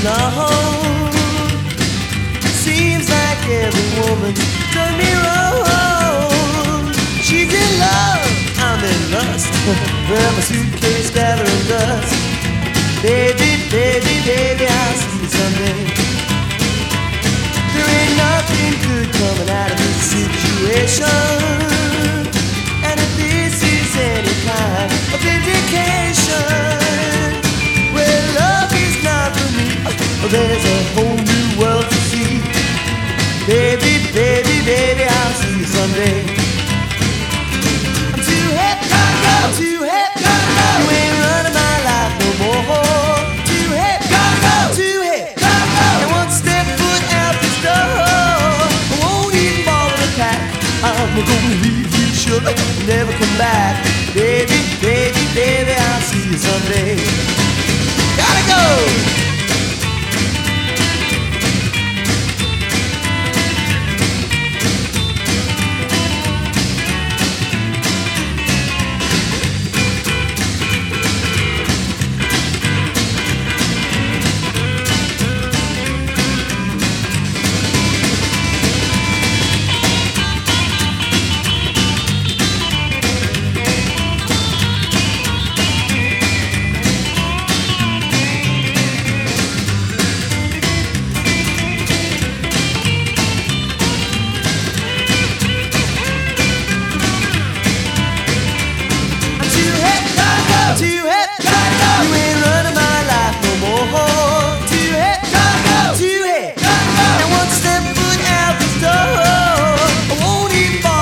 alone. Seems like every woman's done me wrong. She's in love, I'm in lust. Grab my suitcase, gathering dust. Baby, baby, baby, I'll see you someday. There ain't nothing good coming out of this situation. And if this is any kind of indication, well, love is not for me. There's a whole new world to see. Baby, baby, baby, I'll see you someday. I'm too happy, I'm too happy. You ain't running my life no more. Too happy, too happy. And one step foot out this door, I won't even ball in the pack. I'm gonna leave you, sugar, never come back. Baby, baby, baby, I'll see you someday. Gotta go.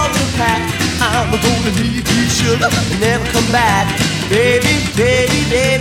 I'm gonna leave you, sugar, and never come back. Baby, baby, baby,